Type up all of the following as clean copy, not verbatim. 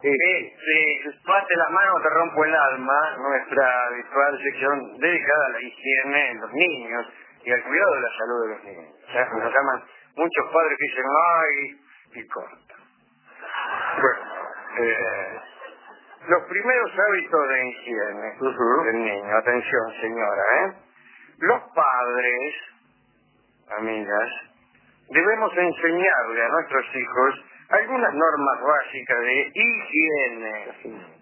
Pate las manos, te rompo el alma, nuestra habitual sección dedicada a la higiene en los niños y al cuidado de la salud de los niños. O sea, nos llaman muchos padres que dicen, ay, y corta. Bueno, los primeros hábitos de higiene del niño, atención señora, los padres, amigas, debemos enseñarle a nuestros hijos algunas normas básicas de higiene.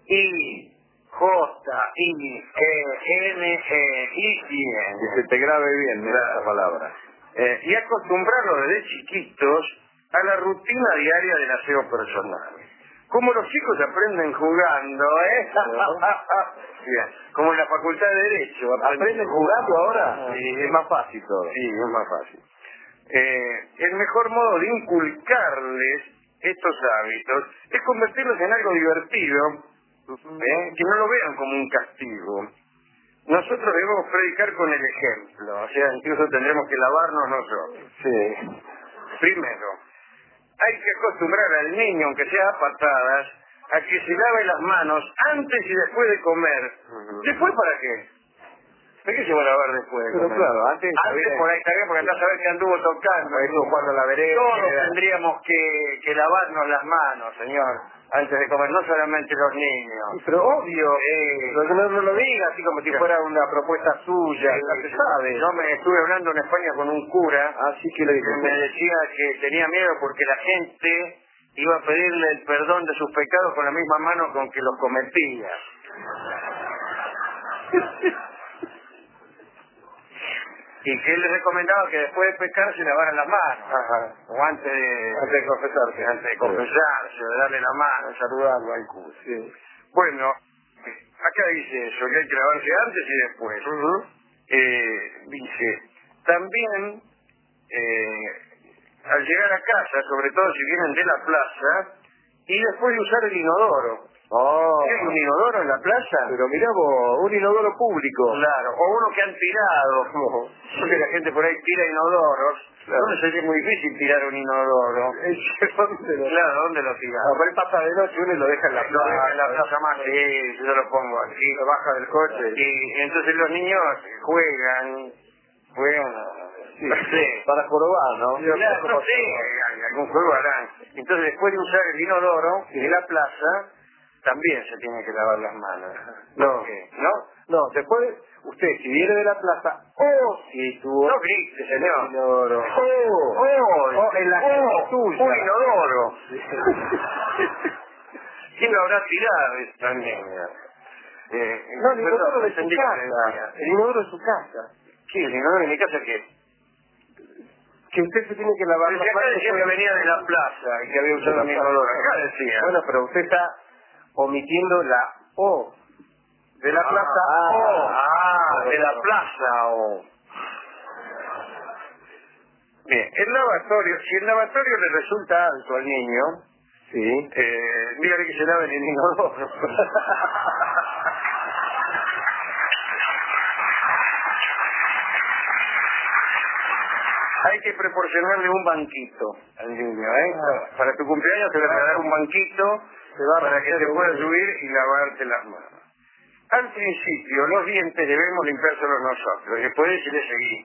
Higiene. Que se te grabe bien esa palabra. Y acostumbrarlos desde chiquitos a la rutina diaria del aseo personal. Como los chicos aprenden jugando, Bien. Como en la Facultad de Derecho. ¿Aprenden jugando ahora? Sí, es más fácil todo. Sí, es más fácil. El mejor modo de inculcarles estos hábitos es convertirlos en algo divertido, que no lo vean como un castigo. Nosotros debemos predicar con el ejemplo, o sea, incluso tendremos que lavarnos nosotros. Sí. Primero, hay que acostumbrar al niño, aunque sea a patadas, a que se lave las manos antes y después de comer. ¿Después para qué? ¿De qué se va a lavar después de Pero comer? claro, antes por ahí está bien, porque andás a ver que anduvo tocando. Cuando la veré. Todos tendríamos que lavarnos las manos, señor, antes de comer, no solamente los niños. Pero obvio, no lo diga así como si fuera una propuesta suya, no se sabe. Yo me estuve hablando en España con un cura, Así que le digo, me decía que tenía miedo porque la gente iba a pedirle el perdón de sus pecados con la misma mano con que los cometía. Y que él le recomendaba que después de pecar se lavaran las manos. O antes de confesarse. Antes de confesarse, de darle la mano, de saludarlo al cura. Sí. Bueno, acá dice eso, que hay que lavarse antes y después. Dice, también, al llegar a casa, sobre todo si vienen de la plaza, y después de usar el inodoro. ¿Hay un inodoro en la plaza? Pero mirá vos, un inodoro público. Claro, o uno que han tirado. Porque la gente por ahí tira inodoros. Claro. No sería muy difícil tirar un inodoro. Claro, ¿dónde lo tiras? Por ahí pasa de noche uno y lo deja en la Lo deja plaza. en la plaza más, sí, yo lo pongo aquí. Lo baja del coche. Y entonces los niños juegan, Sí, no sé, para jorobar, ¿no? claro, no sé, algún juego harán. Entonces después de usar el inodoro en la plaza, también se tiene que lavar las manos. No. ¿Por qué? ¿No? No, después, usted si viene de la plaza, si tuvo... No grite, señor. Inodoro. En la casa tuya. Un inodoro. ¿Quién lo habrá tirado esta niña? No, el inodoro de su casa. El inodoro de su casa. ¿Qué? ¿El inodoro de mi casa qué? Que usted se tiene que lavar las Acá manos. decía que venía de la plaza y que había usado mi inodoro. Acá decía. Bueno, pero usted está omitiendo la O. De la plaza O. De la plaza O. Bien, el lavatorio, si el lavatorio le resulta alto al niño, Sí. dígale que se lave en el inodoro. Hay que proporcionarle un banquito al niño, Para tu cumpleaños te voy a regalar un banquito para que te puedas subir y lavarte las manos. Al principio, los dientes debemos limpiárselos nosotros, después decirle seguir.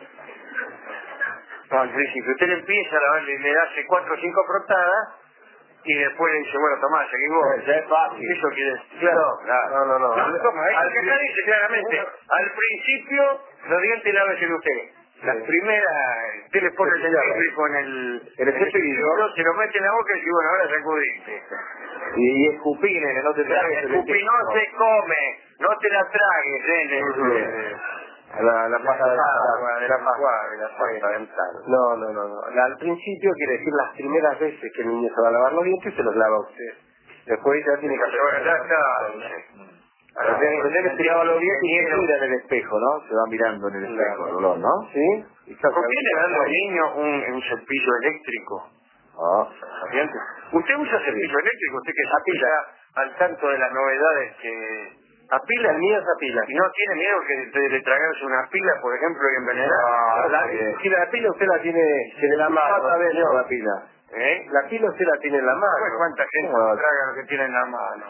No, al principio, usted le empieza a lavar, le hace 4 o 5 frotadas y después le dice, bueno, tomá, seguí vos. Ya es fácil. Eso quiere decir. Claro. No. Toma, acá dice claramente, al principio, los dientes láveselo usted. Las primeras, usted le pone el dentífrico con el cepillo, se lo mete en la boca y dice, bueno, ahora sacudiste. Y escupine, que no te tragues. Escupí no se come, no te la tragues, La pasta dental. de la pasta dental. No. Al principio quiere decir las primeras veces que el niño se va a lavar los dientes, se los lava usted. Después ya tiene que hacer... Ya está. Usted se lava los dientes y mira en el espejo, ¿no? Se va mirando en el espejo, el olor, ¿no? ¿Sí? ¿Por qué le dan al niño un cepillo eléctrico? ¿Usted usa cepillo eléctrico? ¿Usted que está al tanto de las novedades que... ¿Apila? El mío es apila. ¿Y no tiene miedo que le tragarse una pila, por ejemplo, y envenenar? Si la pila usted la tiene... de la mano. La pila. La pila usted la tiene en la mano. Pues cuánta gente traga lo que tiene en la mano.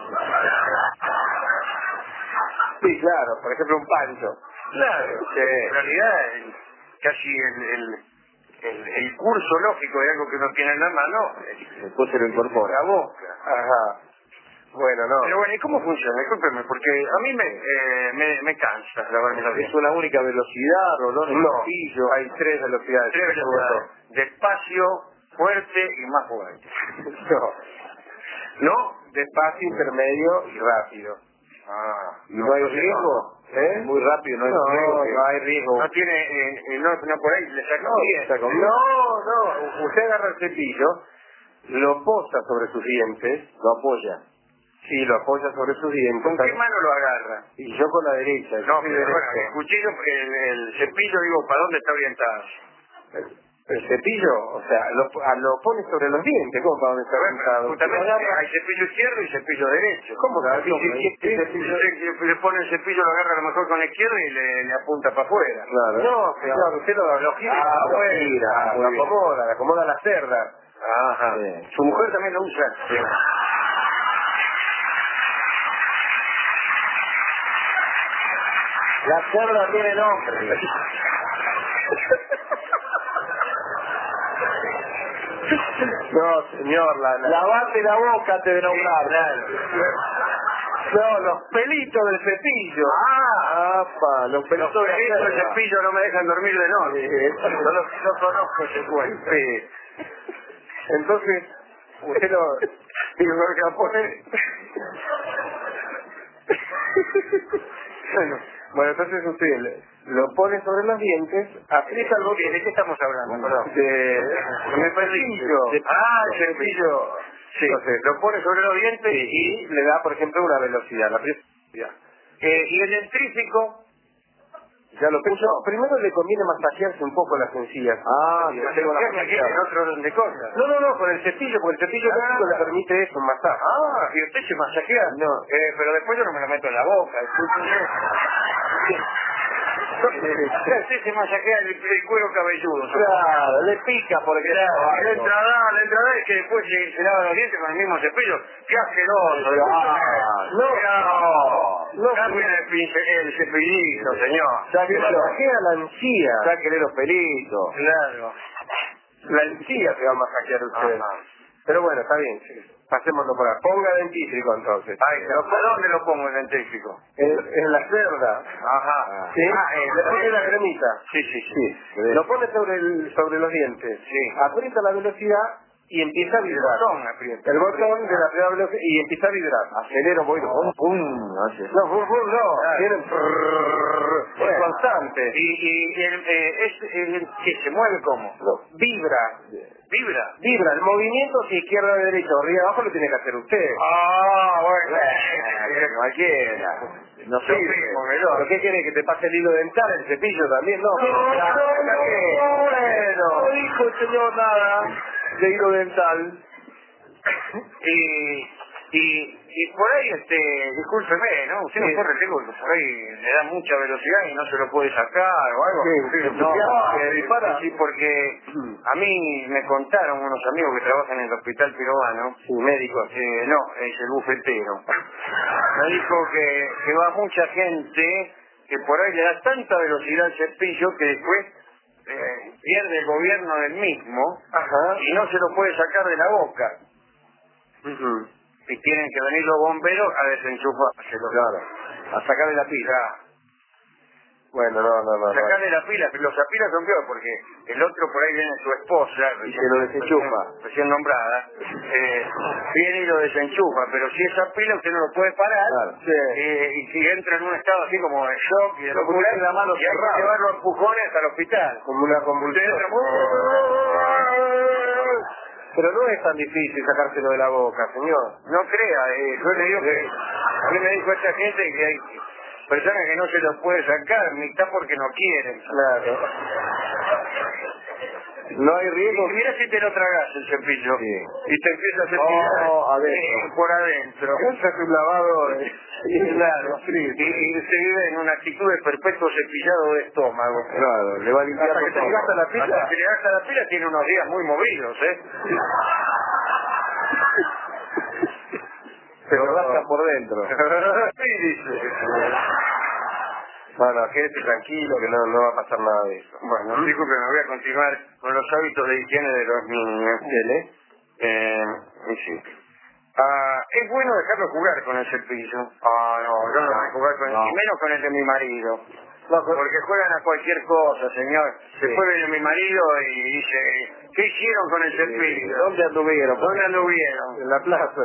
Sí, claro, por ejemplo un pancho. Claro, en realidad casi el curso lógico de algo que uno tiene en la mano Después se lo incorpora. la boca. Ajá. Bueno, no. Pero bueno, ¿y cómo funciona? Discúlpeme, porque a mí me cansa lavarme los ¿Es dientes. una única velocidad, Rolón? No, Hay 3 velocidades. 3 velocidades. Despacio, fuerte y más fuerte. No. ¿No? Despacio, intermedio y rápido. ¿No hay riesgo? Muy rápido, no hay riesgo. No hay riesgo. No tiene, no por ahí le saca bien. No. Usted agarra el cepillo, lo posa sobre sus dientes. Lo apoya. Sí, lo apoya sobre sus dientes. ¿Con qué mano lo agarra? Y yo con la derecha. No, pero bueno, el cuchillo, el cepillo, digo, ¿para dónde está orientado? El cepillo, o sea, lo pone sobre los dientes, ¿cómo para dónde está orientado? Justamente hay cepillo izquierdo y cepillo derecho. ¿Cómo que le pone el cepillo, lo agarra a lo mejor con la izquierda y le apunta para afuera. Claro. No, señor, usted lo gira, lo acomoda la cerda. Ajá. Sí. Su mujer también lo usa. Sí. La cerda tiene nombre. No, señor, lavate la boca antes de nombrar. No, los pelitos del cepillo. Los pelitos del cepillo no me dejan dormir de noche. No conozco ese cuento. Sí. Entonces, usted lo... Digo, que lo pone... Bueno, entonces usted lo pone sobre los dientes, aprieta el botón. ¿De qué estamos hablando? Perdón. Me cepillo. El cepillo. Sí. Entonces, lo pone sobre los dientes y le da, por ejemplo, una velocidad. La velocidad. ¿Y el dentrífico? Ya lo puso. Primero le conviene masajearse un poco las encías. En otro orden de cosas. No, con el cepillo, porque el cepillo le permite eso, un masaje. ¿Y usted se masajea? No. Pero después yo no me lo meto en la boca. Usted se masajea el cuero cabelludo. Claro, le pica porque... La entrada es que después se lava los dientes con el mismo cepillo. ¡Qué asqueroso! No cambien el cepillito, señor. Masajea la encía. Sáquele los pelitos. Claro. La encía se va a masajear usted. Ajá. Pero bueno, está bien. Pasémoslo por ahí. Ponga dentífrico entonces. ¿Dónde lo pongo el dentífrico? En la cerda. Ajá. ¿Sí? Le pone la cremita. Sí. Lo pone sobre los dientes. Sí. Aprieta la velocidad y empieza a vibrar. El botón de la primera velocidad y empieza a vibrar. Acelero, voy. Es constante. ¿Y el que se mueve cómo? Vibra. ¿Vibra? El movimiento si izquierda, derecha o arriba, abajo lo tiene que hacer usted. Bueno. Cualquiera. No sé. ¿Pero qué quiere? ¿Que te pase el hilo dental, el cepillo también? No. No dijo el señor nada de hilo dental. Y por ahí, discúlpeme, ¿no? Usted no corre riesgo que por ahí le da mucha velocidad y no se lo puede sacar o algo. Sí, porque a mí me contaron unos amigos que trabajan en el hospital peruano, médicos, es el bufetero. Me dijo que va mucha gente que por ahí le da tanta velocidad al cepillo que después pierde el gobierno del mismo. Ajá. Y no se lo puede sacar de la boca. Y tienen que venir los bomberos a desenchufárselo. Claro. A sacarle la pila. Bueno, no. Sacarle la pila, pero las pilas son peor porque el otro por ahí viene su esposa y se lo desenchufa. Recién nombrada, viene y lo desenchufa, pero si esa pila usted no lo puede parar, claro. Y si entra en un estado así como de shock y de locura, la mano y hay que llevarlo a empujones hasta el hospital. Como una convulsión. Pero no es tan difícil sacárselo de la boca, señor. No crea, yo le digo que a mí me dijo esta gente que hay personas que no se los puede sacar, mitad porque no quieren. Claro. No hay riesgo. Y mira si te lo tragas el cepillo. Sí. Y te empieza a cepillar por adentro. Eso es un lavado. Claro. Y se vive en una actitud de perpetuo cepillado de estómago. Claro, le va a limpiar. Hasta que te gasta la pila. Hasta que le gasta la pila tiene unos días muy movidos, Pero gasta por dentro. Sí, dice. Bueno, quédese tranquilo que no va a pasar nada de eso. Bueno, disculpe, me voy a continuar con los hábitos de higiene de los niños. Dele. Sí. Es bueno dejarlo jugar con el cepillo. No, yo no voy a jugar con él, y menos con el de mi marido. Porque juegan a cualquier cosa, señor. Sí. Después viene mi marido y dice, ¿qué hicieron con el cepillo? ¿Dónde anduvieron? ¿Dónde anduvieron? En la plaza.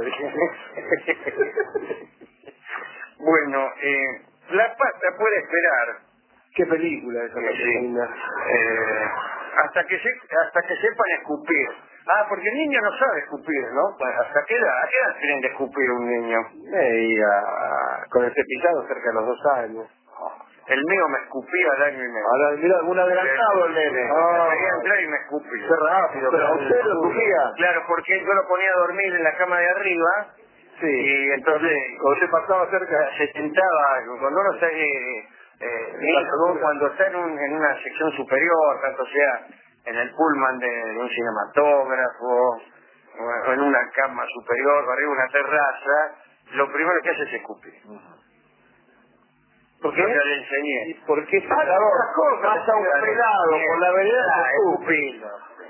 Bueno, la pasta puede esperar. ¿Qué película esa? Sí. Hasta que sepan escupir. Porque el niño no sabe escupir, ¿no? Pues, ¿hasta qué edad? ¿A qué edad tienen que escupir un niño? Con el cepillado cerca de los 2 años. El mío me escupía al año y medio. Ahora, mira, algún adelantado el nene. Quería entrar y me escupía. Qué rápido. Pero a usted lo escupía. Claro, porque yo lo ponía a dormir en la cama de arriba. Sí. Y entonces, cuando se pasaba cerca, se sentaba, cuando uno está, cuando está en una sección superior, tanto sea en el pullman de un cinematógrafo, o en una cama superior, arriba de una terraza, lo primero que hace es escupir. ¿Por qué? Yo ya le enseñé. ¿Y por qué? Pasa un pelado por la vereda, escupiendo.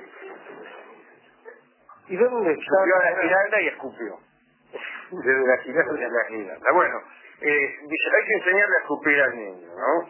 ¿Y dónde está? Subió a la giralda y escupió. Desde la giralda. Desde la giralda. Bueno, dice, hay que enseñarle a escupir al niño, ¿no?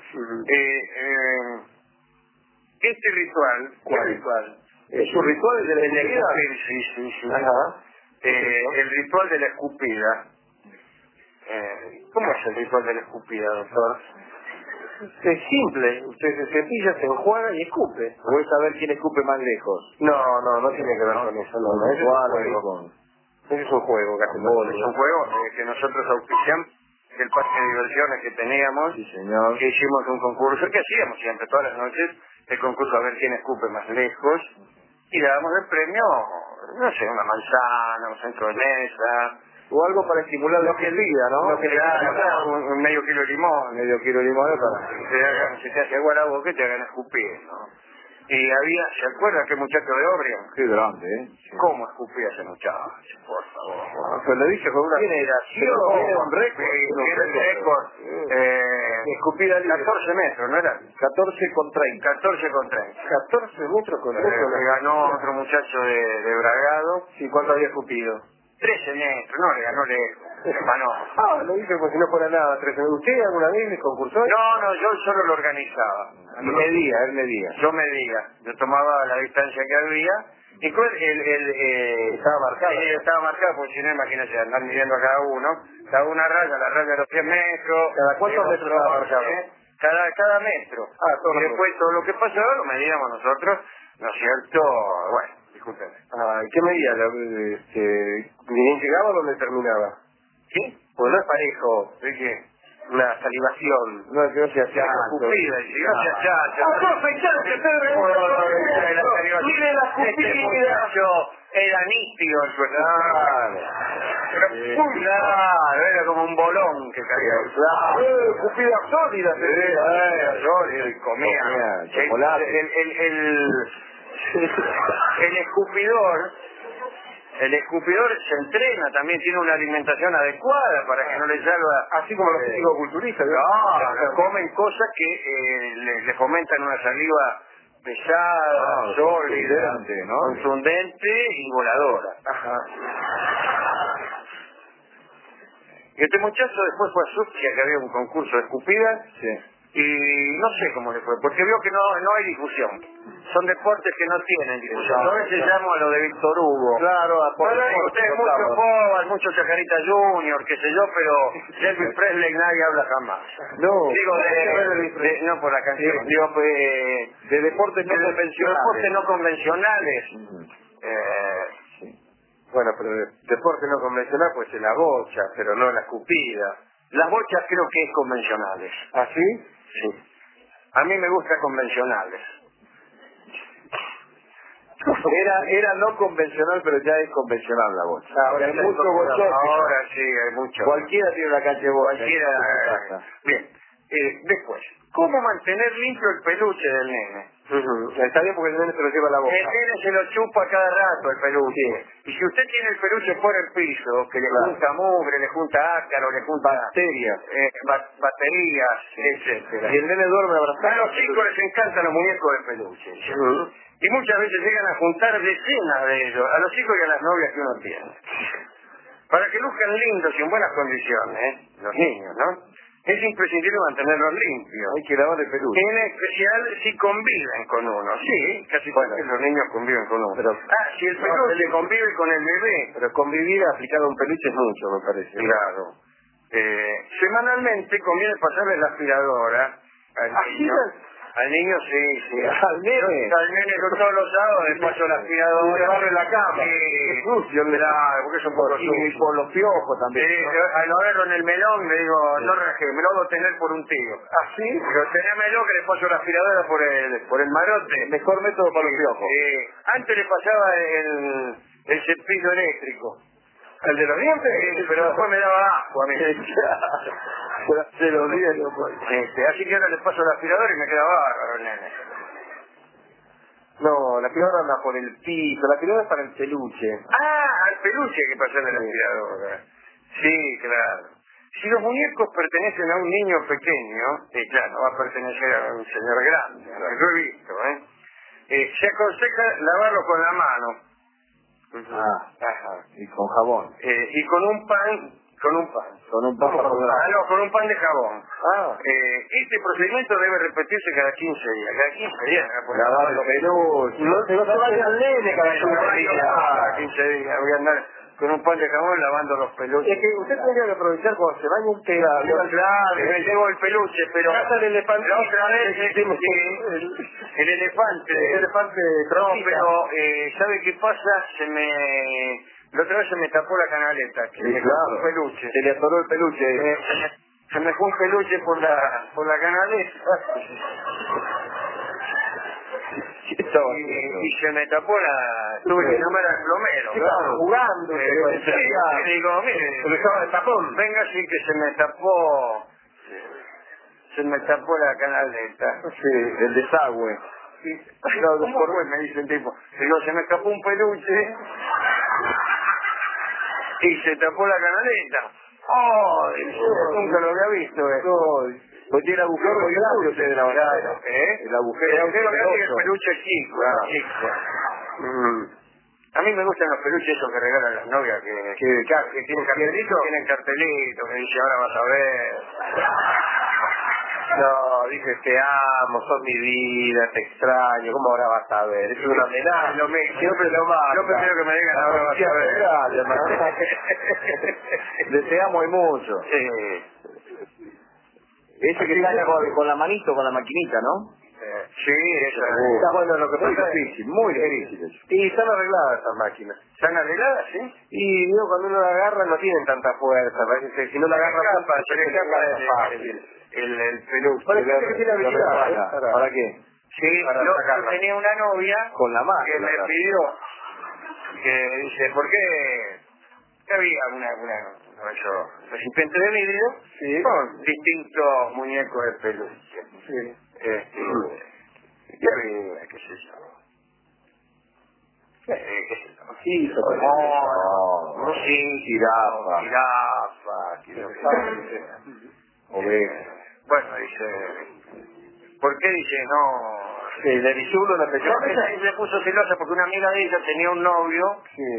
Este ritual... ¿Cuál ritual? ¿Es un ritual de la escupida? Sí. Ajá. El ritual de la escupida. ¿Cómo es el ritual de la escupida, doctor? Es simple, usted se cepilla, se enjuaga y escupe. Voy a saber quién escupe más lejos. No tiene que ver con eso. No, es un juego. Es un juego que hacemos. Es un juego que nosotros auspiciamos del parque de diversiones que teníamos. Sí, señor. Que hicimos un concurso, que hacíamos siempre, todas las noches, el concurso a ver quién escupe más lejos. Y le damos el premio, no sé, una manzana, un centro de mesa... O algo para estimular la escupida, ¿no? Lo que le hagan, un medio kilo de limón. Medio kilo de limón para... Si te hace agua la boca, te hagan escupir, ¿no? Y había, ¿se acuerda qué muchacho de Obrion? Qué grande, Sí. ¿Cómo escupía ese muchacho? Por favor. Se lo dije con una generación. Tiene un récord. Tiene un récord. Escupida 14 metros, ¿no era? 14 con 30. 14 con 30. 14 metros con 30. Le ganó otro muchacho de Bragado. ¿Y cuánto había escupido? 13 metros, no, le ganó lejos. Ganó. Lo dije como si no fuera nada. ¿Usted alguna vez me concursó? No, yo solo lo organizaba. Él medía. Yo tomaba la distancia que había y estaba marcado. Estaba marcado, porque si no, imagínate, andar midiendo a cada uno. Cada una raya, la raya de los 10 metros. ¿Cada cuántos metros estaba marcado? Cada metro. Todo y después todo lo que pasaba lo medíamos nosotros, ¿no es cierto? Bueno, discúlpeme. ¿Qué medía? ¿Ni llegaba o dónde terminaba? ¿Sí? Pues no es parejo. ¿De qué? Una salivación. No, que no sea chancho. Escupida, y si no sea chancho. ¡Mire la escupida! Este muchacho era nítido en su Claro, era como un bolón que caía. Claro. Escupida sólida. Sólida, y comía. Chocolate. El escupidor se entrena, también tiene una alimentación adecuada para que no le salga... Así como los físico-culturistas. No, comen cosas que le fomentan una saliva pesada, sólida, contundente y voladora. Ajá. Este muchacho después fue a Suecia, que había un concurso de escupidas. Sí. Y no sé cómo le fue, porque vio que no hay difusión. Son deportes que no tienen difusión. A veces llamo a lo de Víctor Hugo. Claro, mucho Pobal, mucho Chacarita Junior, qué sé yo, pero Elvis Presley nadie habla jamás. No. Digo, no por la canción, Sí. digo de deportes no convencionales. Deportes no convencionales. Bueno, pero deporte no convencional pues es la bocha, pero no la escupida. Las bochas creo que es convencionales. ¿Ah, sí? Sí. A mí me gustan convencionales. Era no convencional, pero ya es convencional la bocha. Ahora hay mucho bocha. Ahora sí, hay mucho. Cualquiera tiene una cancha de bocha. Cualquiera. Bien. Después, ¿cómo mantener limpio el peluche del nene? Está bien porque el nene se lo lleva a la boca. El nene se lo chupa cada rato el peluche. Sí. Y si usted tiene el peluche por el piso, que le junta mugre, le junta ácaro, le junta bacterias, baterías, etcétera. Y el nene duerme abrazado. A los chicos les encantan los muñecos de peluche. Y muchas veces llegan a juntar decenas de ellos, a los chicos y a las novias que uno tiene. Para que luzcan lindos y en buenas condiciones, los niños, ¿no? Es imprescindible mantenerlos limpios. Hay que lavar el peluche. En especial si conviven con uno. Sí, casi todos los niños conviven con uno. Pero, si el peluche convive con el bebé. Pero convivir aplicado a un peluche es mucho, me parece. Claro. Semanalmente conviene pasarle la aspiradora al niño, sí. Al nene. Al nene todos los sábados le paso la aspiradora. Le barre la cama. Sí. Sucio, claro, porque es un poco sucio. Y por los piojos también. Sí, al agarro en el melón le digo, no raje, me lo hago tener por un tío. ¿Ah, sí? Pero tenémelo que le paso la aspiradora por el marote. Mejor método para los piojos. Antes le pasaba el cepillo eléctrico. ¿El de los dientes? Sí, pero después me daba asco a mí. Se los dientes. Así que ahora le paso la aspiradora y me queda bárbaro el nene. No, la aspiradora anda por el piso, la aspiradora es para el peluche. Al peluche hay que pasarle la aspiradora. Sí, claro. Si los muñecos pertenecen a un niño pequeño, claro, va a pertenecer a un señor grande, lo he visto, se aconseja lavarlo con la mano. Y con jabón. Y con un pan. Con un pan de jabón. Este procedimiento debe repetirse cada 15 días. Cada 15 días. Lavar los peluches. No se vaya al nene cada 15 días. Cada 15 días. Voy a andar con un pan de jabón lavando los peluches. Es que usted tendría que aprovechar cuando se baña un pegado. Claro, me llevo el peluche, pero el elefante. La otra vez el elefante. No, pero ¿sabe qué pasa? La otra vez se me tapó la canaleta. Claro. Peluche. Se le atoró el peluche. Se me fue un peluche por la canaleta. Y se me tapó tuve que llamar al plomero. Claro, jugando. Y digo, mire, venga, sí que se me tapó la canaleta. Sí, el desagüe. ¿Cómo fue? Me dice el tipo. Digo, se me escapó un peluche y se tapó la canaleta. Nunca lo había visto. Pues tiene el agujero muy grande usted de la banana. El agujero grande y el peluche chico. A mí me gustan los peluches esos que regalan las novias que tienen cartelito, que dice ahora vas a ver. No, dije te amo, sos mi vida, te extraño, ¿cómo ahora vas a ver? Es una amenaza. Siempre lo más. Yo prefiero que me digan ahora vas a ver. Te amo y mucho. Ese que está con la manito, con la maquinita, ¿no? Sí, esa. Está bueno, lo que pasa es difícil, muy difícil. Y están arregladas esas máquinas. ¿Están arregladas, sí? Y digo, cuando uno la agarra no tienen tanta fuerza, parece. Si no la agarra, se le escapa el peluche. Parece que tiene habilidad. ¿Para qué? Sí, yo tenía una novia con la máquina que me pidió, que dice, ¿por qué? Había una recipiente de vidrio con distintos muñecos de peluche. Y había, qué sé yo. Jirafa, oveja. Bueno, dice, ¿por qué dice no? Le disulo la pequeña. No, se puso celosa porque una amiga de ella tenía un novio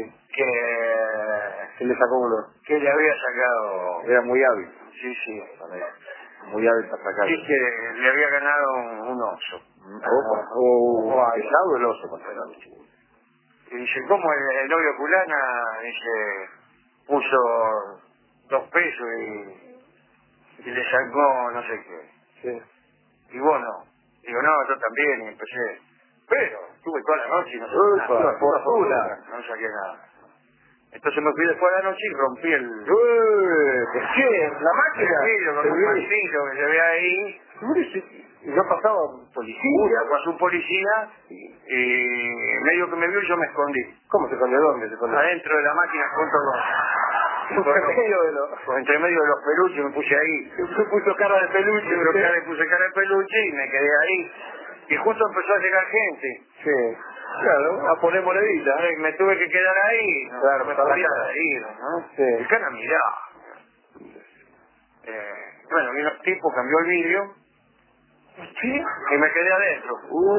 que le sacó uno. Que le había sacado. Era muy hábil. Sí. Muy hábil para sacar. Sí, que le había ganado un oso. Pesado el oso contra el oso. Y dice, ¿cómo el novio fulana? Dice, puso 2 pesos y le sacó no sé qué. Sí. Y bueno, digo, no, yo también, y empecé. Pero estuve toda la noche y no saqué nada. Fortuna. No saqué nada. Entonces me fui después de la noche y rompí el... ¿Qué? ¿La máquina? Sí, con un martillo que se ve ahí. ¿Y no pasaba policía? Pasó un policía Y medio que me vio y yo me escondí. ¿Cómo se escondió? ¿Dónde se escondió? Adentro de la máquina junto con... entre medio de los peluches me puse ahí. Se puso cara de peluche. Le puse cara de peluche y me quedé ahí. Y justo empezó a llegar gente. Sí. Claro, a poner moneditas. Me tuve que quedar ahí. ¿No? Claro, me podía ir, ¿no? Sí. El cara miraba. Bueno, vino el tipo, cambió el vidrio. ¿Sí? Y me quedé adentro.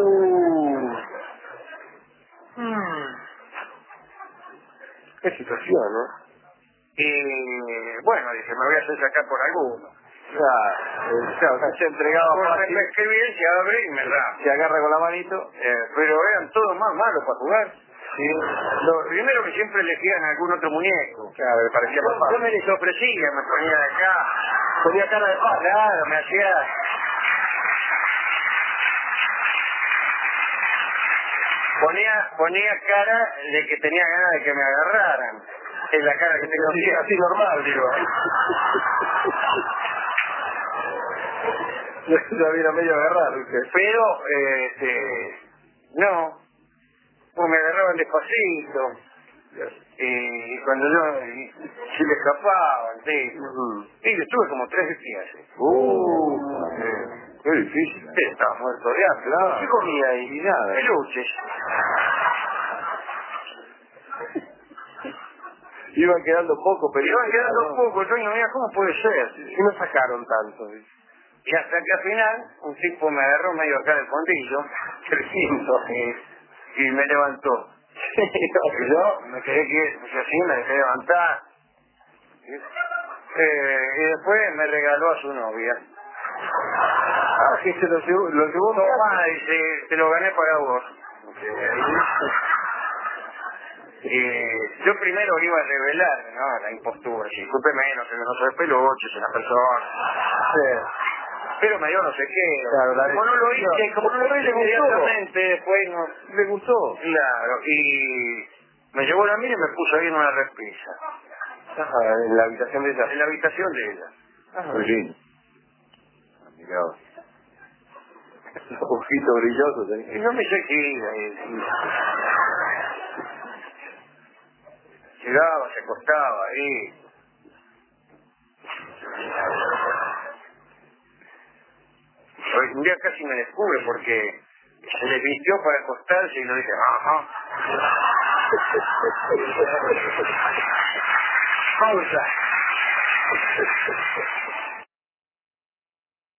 Qué situación, ¿no? Y bueno, dije, me voy a hacer sacar por alguno. Claro, se entregaba fácil. Me escribí, se abre y me da. Se agarra con la manito. Pero eran todos más malos para jugar. Sí. Lo primero que siempre elegían algún otro muñeco. Claro, me parecía más Yo fácil. me les ofrecía, me ponía de acá. Ponía cara de paz. Claro, me hacía... Ponía cara de que tenía ganas de que me agarraran. Es la cara que tengo Sí, así normal, digo. Ya vino medio agarrar usted. Pero, no. Pues me agarraban despacito. Y cuando yo se me escapaban, sí. Y estuve como 3 días. Qué difícil. Sí, estaba muerto de hambre. Claro. ¿Qué comía ahí? Y nada. Peluches. Iban quedando pocos, pero Iban quedando pocos. Yo no veía cómo puede ser. Y no sacaron tanto. Y hasta que al final, un tipo me agarró medio acá del fondillo, creciendo, y me levantó. Yo me quedé quieto, pues así me dejé levantar. Y después me regaló a su novia. Ah, que se lo llevó Tomá, dice, te lo gané para vos. Yo primero iba a revelar, ¿no? La impostura, si discúlpeme, no sé, no soy peluche, soy una persona. Sí. Pero me dio no sé qué. Claro, como no lo hice, como no lo hice inmediatamente, después no... ¿Le gustó? Claro, y me llevó la mía y me puso ahí en una repisa. Ajá, en la habitación de ella. En la habitación de ella. Muy lindo. Mirá. Los ojitos brillosos. Y yo me seguía. Llegaba, se acostaba ahí. Un día casi me descubre porque se le vistió para acostarse y lo dije, ajá. Pausa.